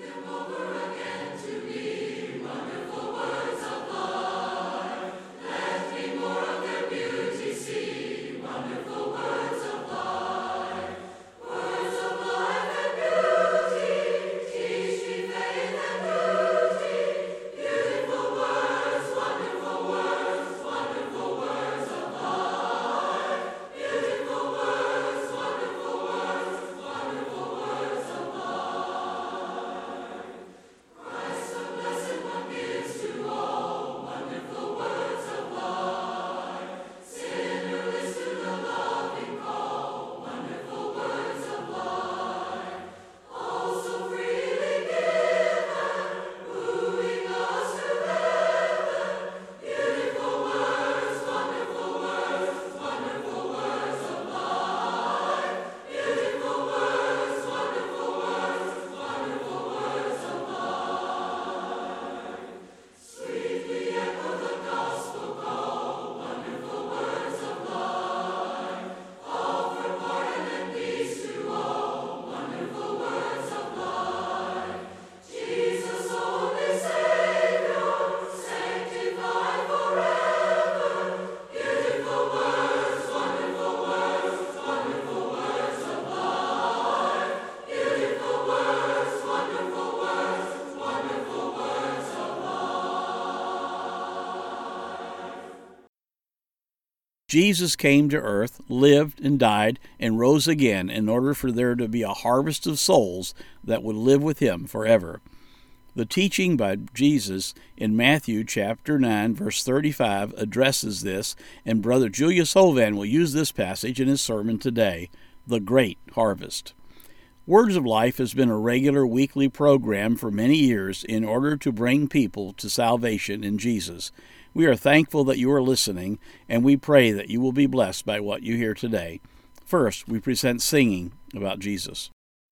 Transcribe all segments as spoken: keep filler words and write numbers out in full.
Jesus came to earth, lived and died, and rose again in order for there to be a harvest of souls that would live with him forever. The teaching by Jesus in Matthew chapter nine, verse thirty-five addresses this, and Brother Julius Hovan will use this passage in his sermon today, The Great Harvest. Words of Life has been a regular weekly program for many years in order to bring people to salvation in Jesus. We are thankful that you are listening, and we pray that you will be blessed by what you hear today. First, we present singing about Jesus.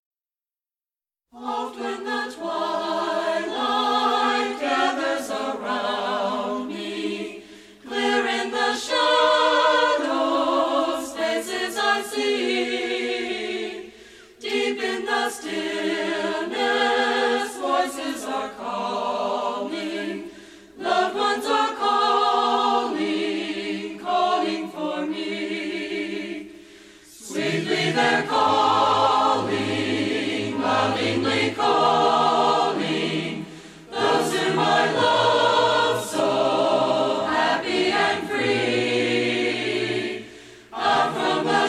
Oft when the twilight gathers around me, clear in the shadows faces I see, deep in the stillness voices are calling, loved ones are calling, calling for me, sweetly they're calling, lovingly calling, those whom I love so happy and free, out from the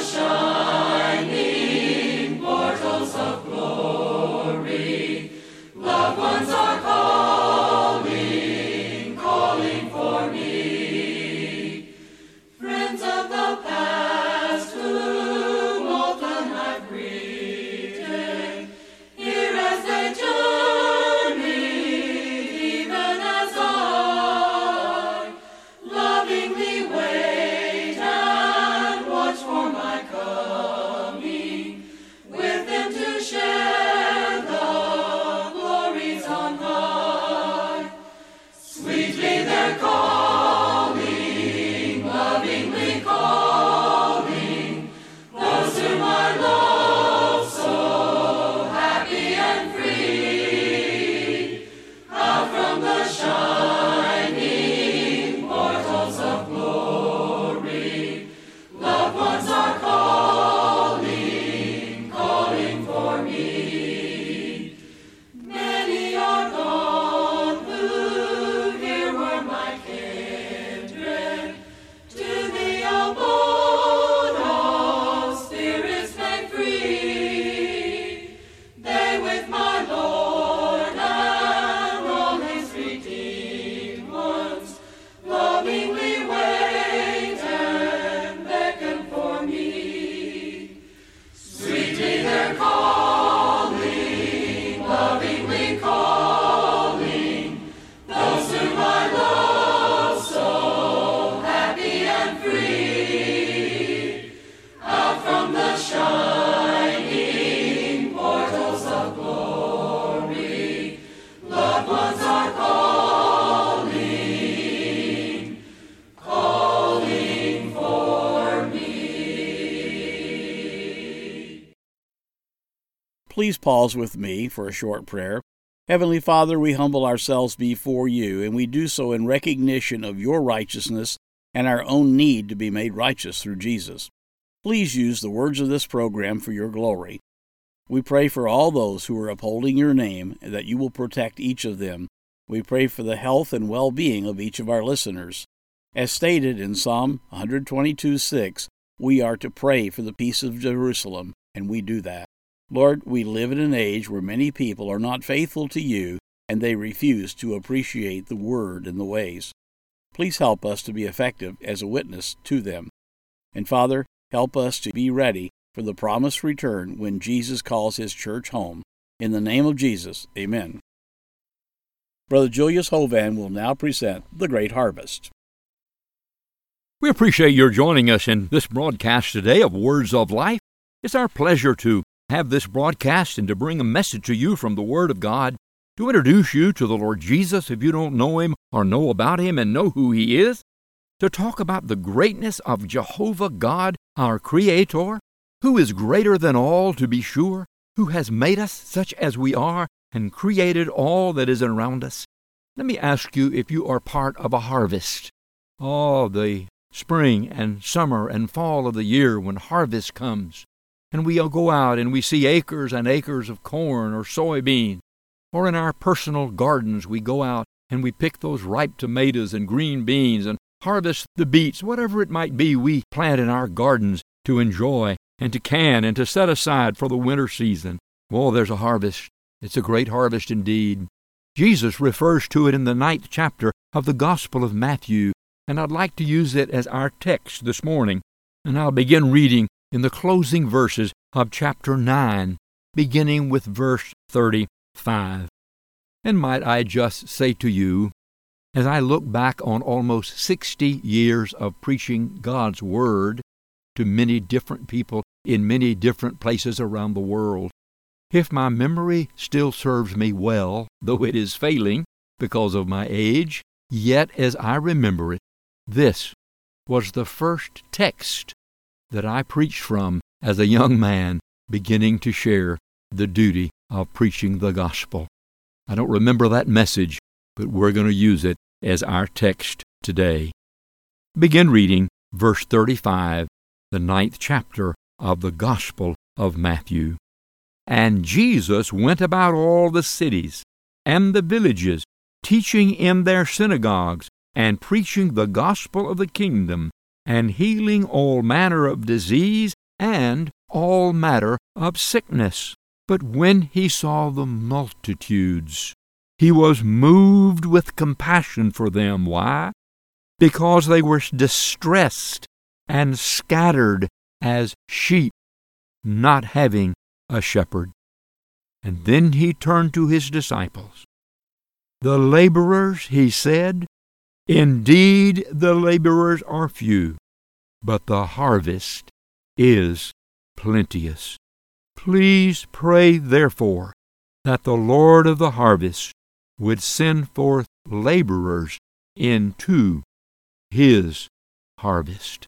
shining portals of glory, loved ones are calling, calling for me, friends of the past whom often I've greeted, here as they journey, even as I lovingly wait and watch for my coming, with them to share the glories on high. Sweetly they're calling, lovingly calling, those whom I love so happy and free, out from the shining portals of glory, loved ones are calling, calling for me. Many are gone who here were my kindred, to the abode of spirits made free. They with my Lord and all his redeemed ones lovingly wait and beckon for me. Sweetly they're calling, lovingly calling, those whom I love so happy and free, out from the shining portals of glory, loved ones are calling, calling for me. Please pause with me for a short prayer. Heavenly Father, we humble ourselves before you, and we do so in recognition of your righteousness and our own need to be made righteous through Jesus. Please use the words of this program for your glory. We pray for all those who are upholding your name, and that you will protect each of them. We pray for the health and well-being of each of our listeners. As stated in Psalm one twenty-two six, we are to pray for the peace of Jerusalem, and we do that. Lord, we live in an age where many people are not faithful to you, and they refuse to appreciate the word and the ways. Please help us to be effective as a witness to them. And Father, help us to be ready for the promised return when Jesus calls his church home. In the name of Jesus, amen. Brother Julius Hovan will now present The Great Harvest. We appreciate your joining us in this broadcast today of Words of Life. It's our pleasure to have this broadcast and to bring a message to you from the Word of God, to introduce you to the Lord Jesus if you don't know him or know about him and know who he is, to talk about the greatness of Jehovah God, our Creator, who is greater than all, to be sure, who has made us such as we are and created all that is around us. Let me ask you if you are part of a harvest. Oh, the spring and summer and fall of the year when harvest comes, and we go out and we see acres and acres of corn or soybean, or in our personal gardens we go out and we pick those ripe tomatoes and green beans and harvest the beets, whatever it might be we plant in our gardens to enjoy and to can and to set aside for the winter season. Oh, there's a harvest. It's a great harvest indeed. Jesus refers to it in the ninth chapter of the Gospel of Matthew, and I'd like to use it as our text this morning. And I'll begin reading in the closing verses of chapter nine, beginning with verse thirty-five. And might I just say to you, as I look back on almost sixty years of preaching God's Word to many different people in many different places around the world, if my memory still serves me well, though it is failing because of my age, yet as I remember it, this was the first text that I preached from as a young man beginning to share the duty of preaching the gospel. I don't remember that message, but we're going to use it as our text today. Begin reading verse thirty-five, the ninth chapter of the Gospel of Matthew. And Jesus went about all the cities and the villages, teaching in their synagogues, and preaching the gospel of the kingdom, and healing all manner of disease and all manner of sickness. But when he saw the multitudes, he was moved with compassion for them. Why? Because they were distressed and scattered as sheep, not having a shepherd. And then he turned to his disciples. The laborers, he said, indeed the laborers are few, but the harvest is plenteous. Please pray, therefore, that the Lord of the harvest would send forth laborers into his harvest.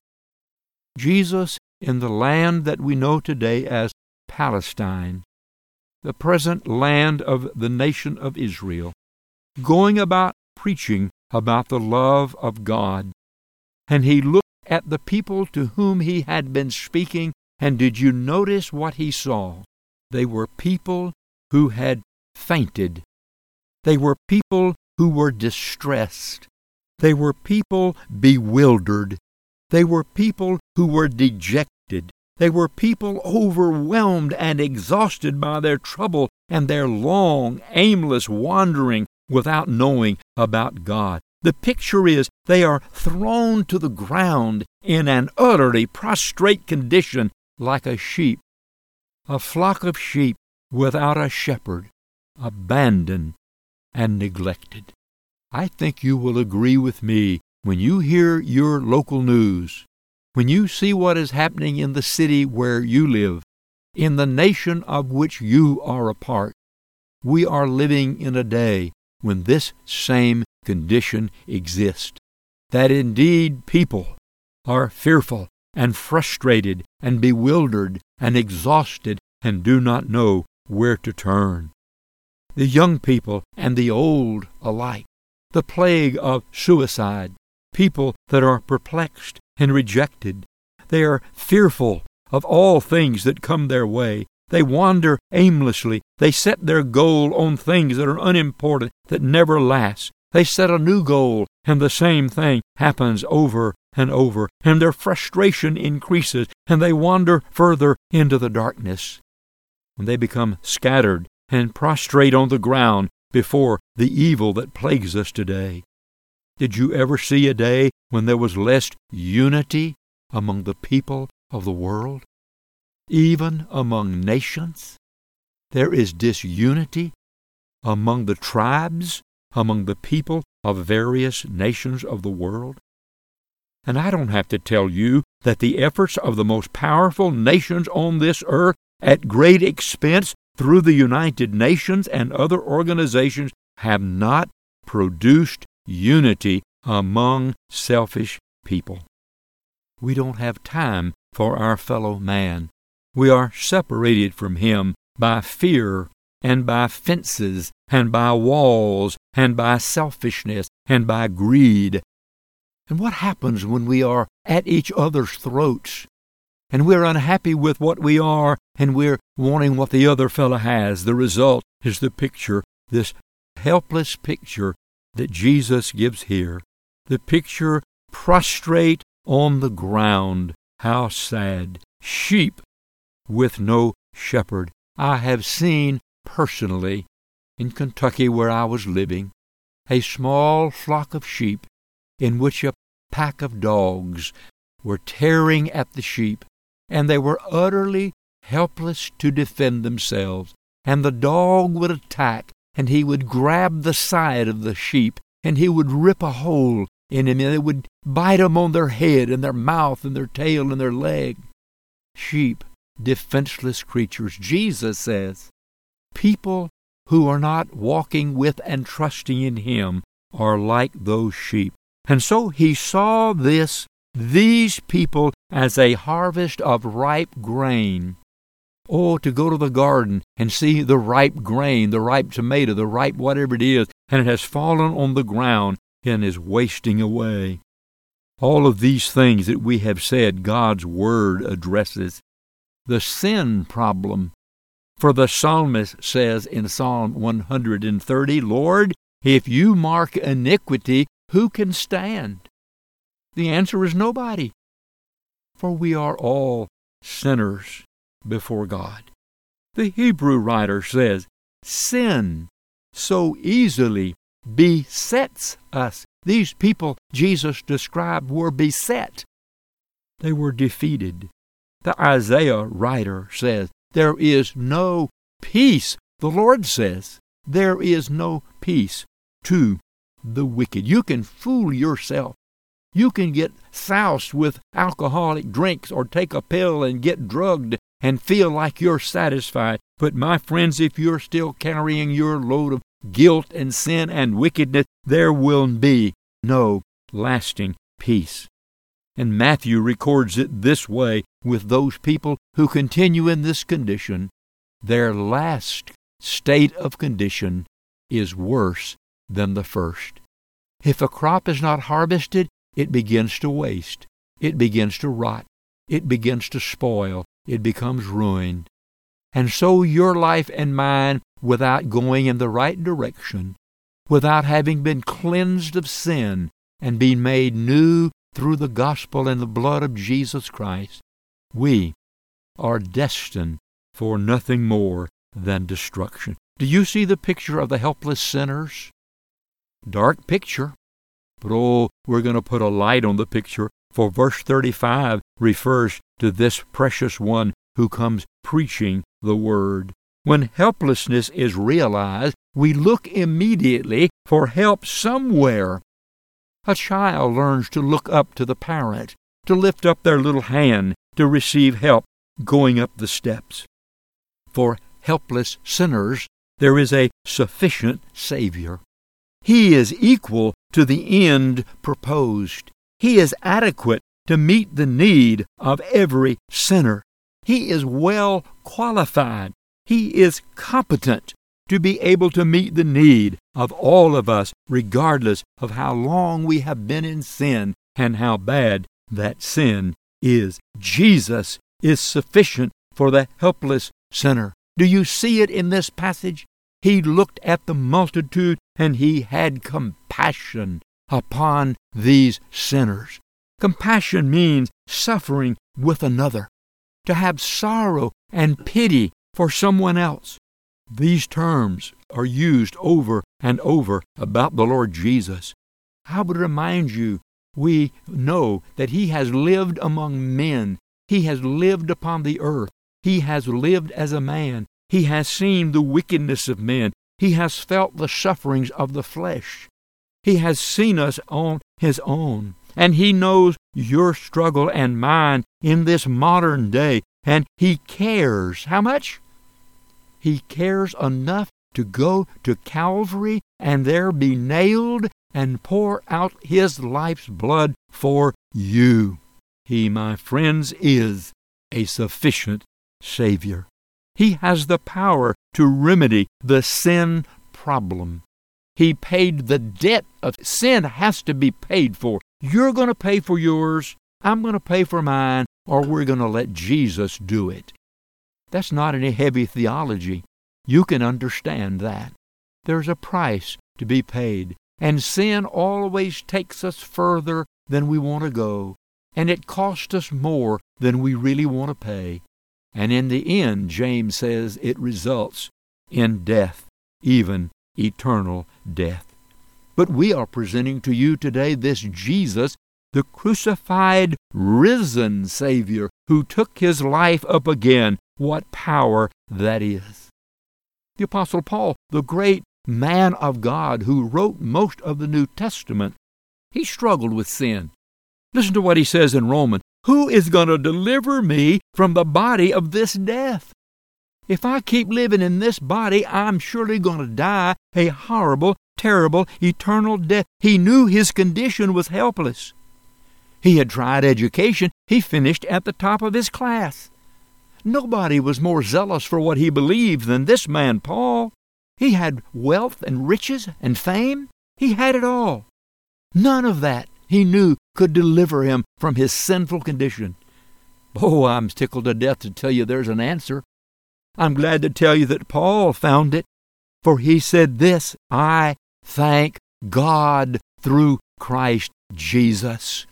Jesus, in the land that we know today as Palestine, the present land of the nation of Israel, going about preaching about the love of God. And he looked at the people to whom he had been speaking, and did you notice what he saw? They were people who had fainted. They were people who were distressed. They were people bewildered. They were people who were dejected. They were people overwhelmed and exhausted by their trouble and their long, aimless wandering without knowing about God. The picture is they are thrown to the ground in an utterly prostrate condition like a sheep, a flock of sheep without a shepherd, abandoned and neglected. I think you will agree with me when you hear your local news, when you see what is happening in the city where you live, in the nation of which you are a part. We are living in a day when this same condition exists, that indeed people are fearful and frustrated and bewildered and exhausted and do not know where to turn. the young people and the old alike, the plague of suicide, people that are perplexed and rejected. They are fearful of all things that come their way. They wander aimlessly. They set their goal on things that are unimportant, that never last. They set a new goal, and the same thing happens over and over, and their frustration increases, and they wander further into the darkness. And they become scattered and prostrate on the ground before the evil that plagues us today. Did you ever see a day when there was less unity among the people of the world? Even among nations, there is disunity among the tribes, among the people of various nations of the world. And I don't have to tell you that the efforts of the most powerful nations on this earth, at great expense through the United Nations and other organizations, have not produced unity among selfish people. We don't have time for our fellow man. We are separated from him by fear and by fences and by walls and by selfishness and by greed. And what happens when we are at each other's throats and we're unhappy with what we are and we're wanting what the other fellow has? The result is the picture, this helpless picture that Jesus gives here. The picture prostrate on the ground. How sad. Sheep with no shepherd. I have seen personally in Kentucky, where I was living, a small flock of sheep in which a pack of dogs were tearing at the sheep, and they were utterly helpless to defend themselves. And the dog would attack, and he would grab the side of the sheep, and he would rip a hole in him, and it would bite them on their head and their mouth and their tail and their leg. Sheep, defenseless creatures. Jesus says, people who are not walking with and trusting in him are like those sheep. And so he saw this, these people, as a harvest of ripe grain. Oh, to go to the garden and see the ripe grain, the ripe tomato, the ripe whatever it is, and it has fallen on the ground and is wasting away. All of these things that we have said, God's Word addresses. The sin problem. For the psalmist says in Psalm one hundred thirty, Lord, if you mark iniquity, who can stand? The answer is nobody. For we are all sinners before God. The Hebrew writer says, sin so easily besets us. These people Jesus described were beset. They were defeated. The Isaiah writer says, there is no peace. The Lord says, there is no peace to the wicked. You can fool yourself. You can get soused with alcoholic drinks or take a pill and get drugged and feel like you're satisfied. But my friends, if you're still carrying your load of guilt and sin and wickedness, there will be no lasting peace. And Matthew records it this way with those people who continue in this condition. Their last state of condition is worse than the first. If a crop is not harvested, it begins to waste. It begins to rot. It begins to spoil. It becomes ruined. And so your life and mine, without going in the right direction, without having been cleansed of sin and being made new through the gospel and the blood of Jesus Christ, we are destined for nothing more than destruction. Do you see the picture of the helpless sinners? Dark picture. But oh, we're going to put a light on the picture, for verse thirty-five refers to this precious one who comes preaching the word. When helplessness is realized, we look immediately for help somewhere. A child learns to look up to the parent, to lift up their little hand, to receive help going up the steps. For helpless sinners, there is a sufficient Savior. He is equal to the end proposed. He is adequate to meet the need of every sinner. He is well qualified. He is competent to be able to meet the need of all of us, regardless of how long we have been in sin and how bad that sin is. Jesus is sufficient for the helpless sinner. Do you see it in this passage? He looked at the multitude and he had compassion upon these sinners. Compassion means suffering with another, to have sorrow and pity for someone else. These terms are used over and over about the Lord Jesus. I would remind you, we know that He has lived among men. He has lived upon the earth. He has lived as a man. He has seen the wickedness of men. He has felt the sufferings of the flesh. He has seen us on His own. And He knows your struggle and mine in this modern day. And He cares. How much? He cares enough to go to Calvary and there be nailed and pour out His life's blood for you. He, my friends, is a sufficient Savior. He has the power to remedy the sin problem. He paid the debt of sin has to be paid for. You're going to pay for yours, I'm going to pay for mine, or we're going to let Jesus do it. That's not any heavy theology. You can understand that. There's a price to be paid, and sin always takes us further than we want to go, and it costs us more than we really want to pay. And in the end, James says, it results in death, even eternal death. But we are presenting to you today this Jesus, the crucified, risen Savior, who took His life up again. What power that is. The Apostle Paul, the great man of God who wrote most of the New Testament, he struggled with sin. Listen to what he says in Romans. Who is going to deliver me from the body of this death? If I keep living in this body, I'm surely going to die a horrible, terrible, eternal death. He knew his condition was helpless. He had tried education. He finished at the top of his class. Nobody was more zealous for what he believed than this man, Paul. He had wealth and riches and fame. He had it all. None of that, he knew, could deliver him from his sinful condition. Oh, I'm tickled to death to tell you there's an answer. I'm glad to tell you that Paul found it, for he said this, I thank God through Christ Jesus.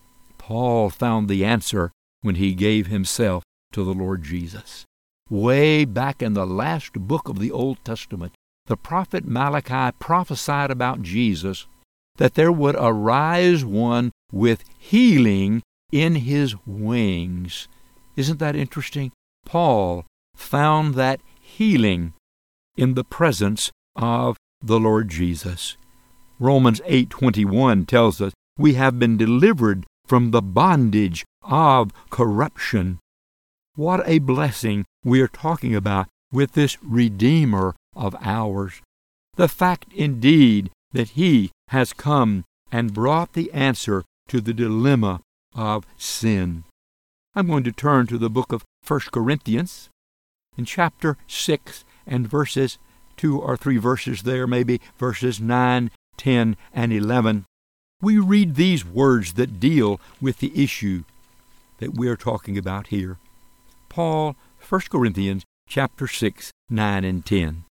Paul found the answer when he gave himself to the Lord Jesus. Way back in the last book of the Old Testament, the prophet Malachi prophesied about Jesus, that there would arise one with healing in his wings. Isn't that interesting? Paul found that healing in the presence of the Lord Jesus. Romans eight twenty-one tells us we have been delivered from the bondage of corruption. What a blessing we are talking about with this Redeemer of ours. The fact indeed that He has come and brought the answer to the dilemma of sin. I'm going to turn to the book of First Corinthians in chapter six and verses two or three verses there, maybe verses nine, ten, and eleven. We read these words that deal with the issue that we are talking about here. Paul, First Corinthians chapter six, nine, and ten.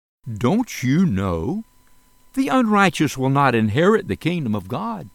Don't you know? The unrighteous will not inherit the kingdom of God.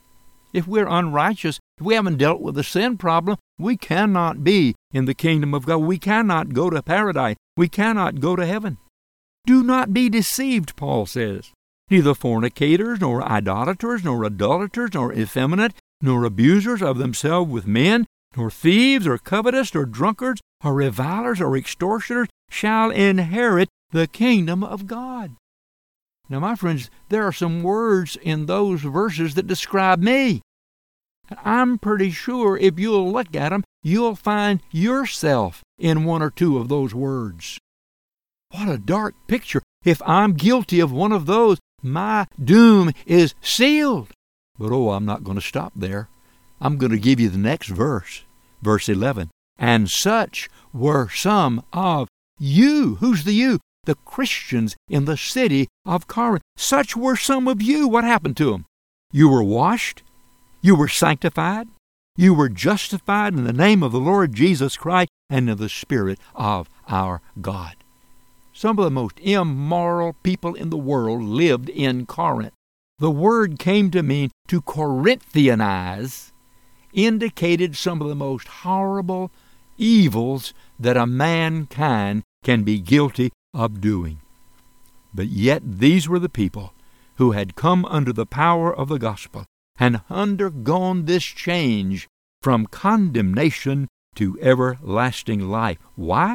If we're unrighteous, if we haven't dealt with the sin problem, we cannot be in the kingdom of God. We cannot go to paradise. We cannot go to heaven. Do not be deceived, Paul says. Neither fornicators, nor idolaters, nor adulterers, nor effeminate, nor abusers of themselves with men, nor thieves, or covetous, or drunkards, or revilers, or extortioners shall inherit the kingdom of God. Now, my friends, there are some words in those verses that describe me. And I'm pretty sure if you'll look at them, you'll find yourself in one or two of those words. What a dark picture. If I'm guilty of one of those, my doom is sealed. But oh, I'm not going to stop there. I'm going to give you the next verse, verse eleven. And such were some of you. Who's the you? the Christians in the city of Corinth. Such were some of you. What happened to them? You were washed. You were sanctified. You were justified in the name of the Lord Jesus Christ and in the Spirit of our God. Some of the most immoral people in the world lived in Corinth. The word came to mean to Corinthianize, indicated some of the most horrible evils that a mankind can be guilty of doing. But yet these were the people who had come under the power of the gospel and undergone this change from condemnation to everlasting life. Why?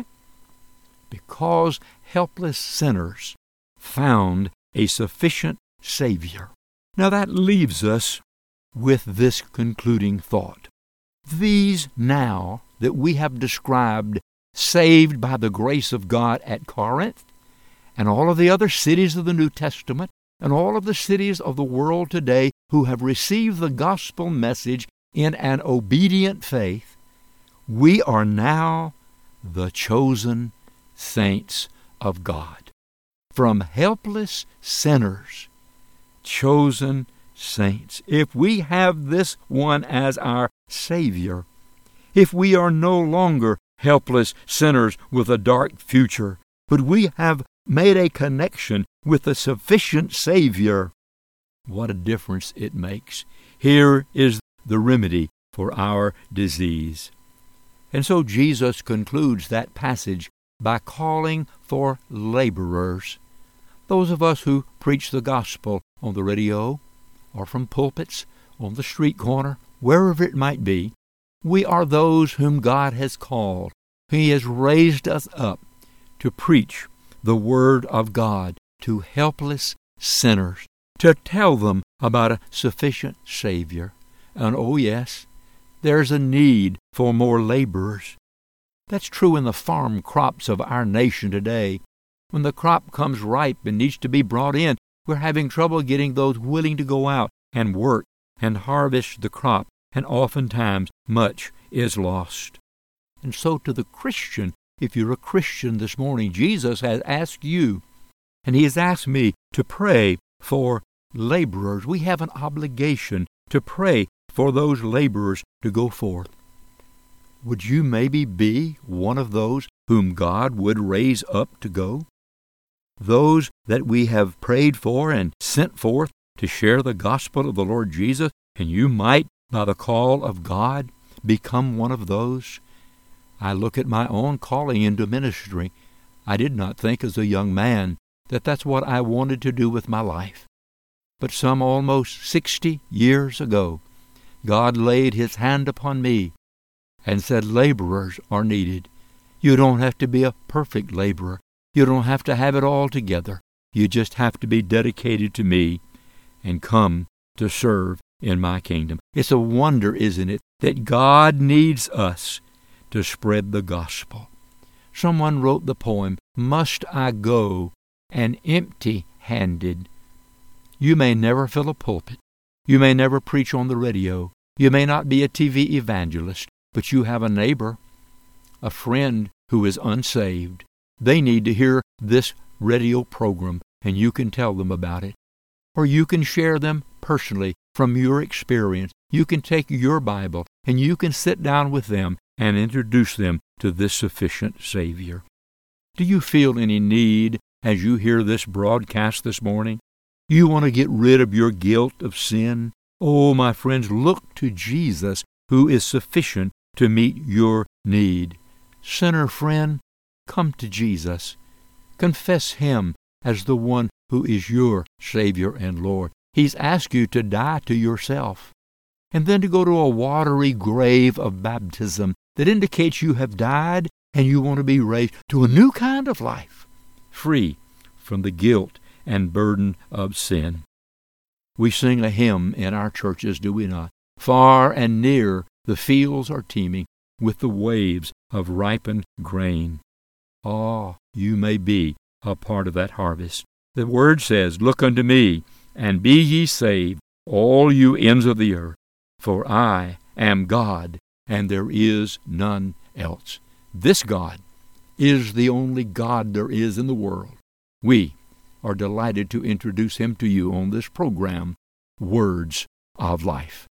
Because helpless sinners found a sufficient Savior. Now that leaves us with this concluding thought. These now that we have described saved by the grace of God at Corinth, and all of the other cities of the New Testament, and all of the cities of the world today who have received the gospel message in an obedient faith, we are now the chosen saints of God. From helpless sinners, chosen saints. If we have this one as our Savior, if we are no longer helpless sinners with a dark future, but we have made a connection with the sufficient Savior, what a difference it makes. Here is the remedy for our disease. And so Jesus concludes that passage by calling for laborers. Those of us who preach the gospel on the radio or from pulpits, on the street corner, wherever it might be, we are those whom God has called. He has raised us up to preach the Word of God to helpless sinners, to tell them about a sufficient Savior. And oh yes, there's a need for more laborers. That's true in the farm crops of our nation today. When the crop comes ripe and needs to be brought in, we're having trouble getting those willing to go out and work and harvest the crop, and oftentimes much is lost. And so to the Christian, if you're a Christian this morning, Jesus has asked you, and He has asked me to pray for laborers. We have an obligation to pray for those laborers to go forth. Would you maybe be one of those whom God would raise up to go? Those that we have prayed for and sent forth to share the gospel of the Lord Jesus, and you might, by the call of God, become one of those. I look at my own calling into ministry. I did not think as a young man that that's what I wanted to do with my life. But some almost sixty years ago, God laid His hand upon me and said, laborers are needed. You don't have to be a perfect laborer. You don't have to have it all together. You just have to be dedicated to me and come to serve in my kingdom. It's a wonder, isn't it, that God needs us to spread the gospel. Someone wrote the poem, Must I Go and Empty-Handed? You may never fill a pulpit. You may never preach on the radio. You may not be a T V evangelist, but you have a neighbor, a friend who is unsaved. They need to hear this radio program, and you can tell them about it. Or you can share them personally from your experience. You can take your Bible, and you can sit down with them and introduce them to this sufficient Savior. Do you feel any need as you hear this broadcast this morning? You want to get rid of your guilt of sin? Oh, my friends, look to Jesus, who is sufficient to meet your need. Sinner friend, come to Jesus. Confess Him as the one who is your Savior and Lord. He's asked you to die to yourself, and then to go to a watery grave of baptism that indicates you have died and you want to be raised to a new kind of life, free from the guilt and burden of sin. We sing a hymn in our churches, do we not? Far and near the fields are teeming with the waves of ripened grain. Ah, you may be a part of that harvest. The Word says, Look unto me, and be ye saved, all you ends of the earth, for I am God, and there is none else. This God is the only God there is in the world. We are delighted to introduce him to you on this program, Words of Life.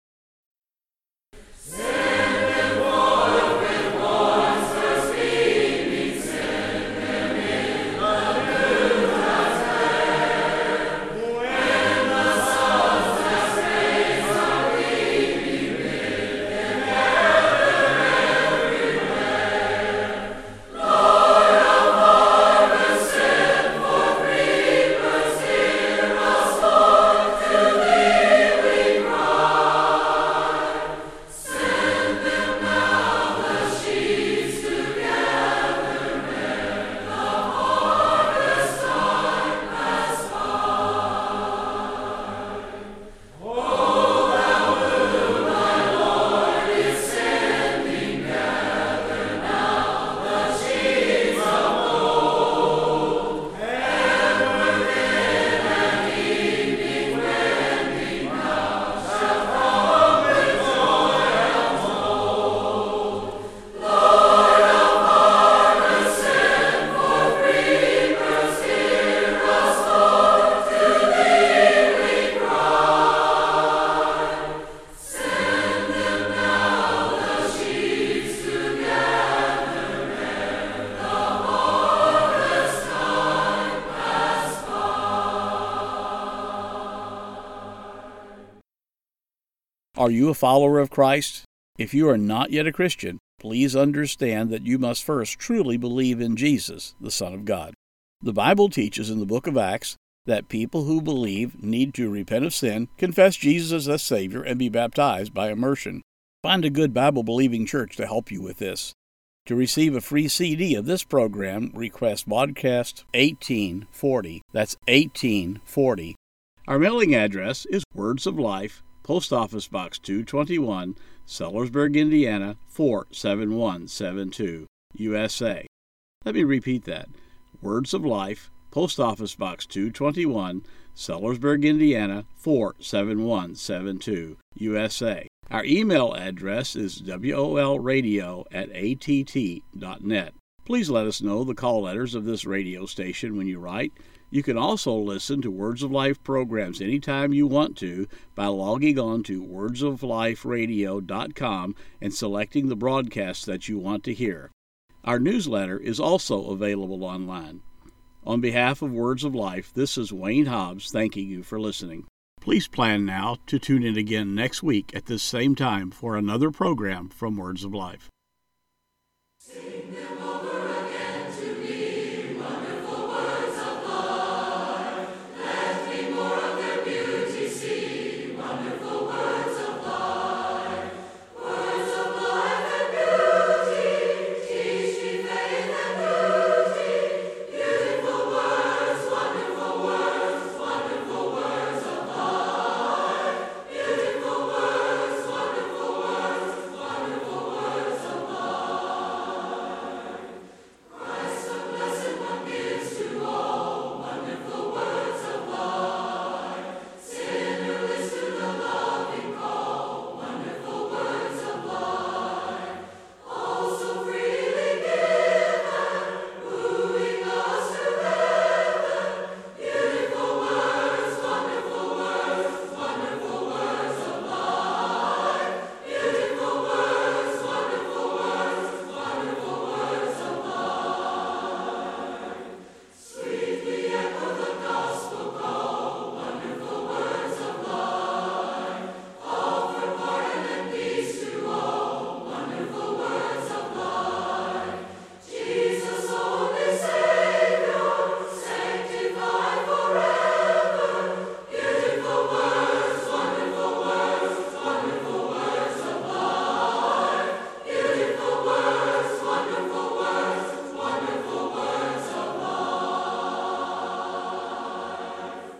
Are you a follower of Christ? If you are not yet a Christian, please understand that you must first truly believe in Jesus, the Son of God. The Bible teaches in the book of Acts that people who believe need to repent of sin, confess Jesus as Savior, and be baptized by immersion. Find a good Bible-believing church to help you with this. To receive a free C D of this program, request Podcast eighteen forty. That's eighteen forty. Our mailing address is Words of Life, Post Office Box two twenty-one, Sellersburg, Indiana four seven one seven two, U S A. Let me repeat that. Words of Life, Post Office Box two twenty-one, Sellersburg, Indiana four seven one seven two, U S A. Our email address is wolradio at a t t dot net. Please let us know the call letters of this radio station when you write. You can also listen to Words of Life programs anytime you want to by logging on to words of life radio dot com and selecting the broadcasts that you want to hear. Our newsletter is also available online. On behalf of Words of Life, this is Wayne Hobbs thanking you for listening. Please plan now to tune in again next week at this same time for another program from Words of Life. Sing them all.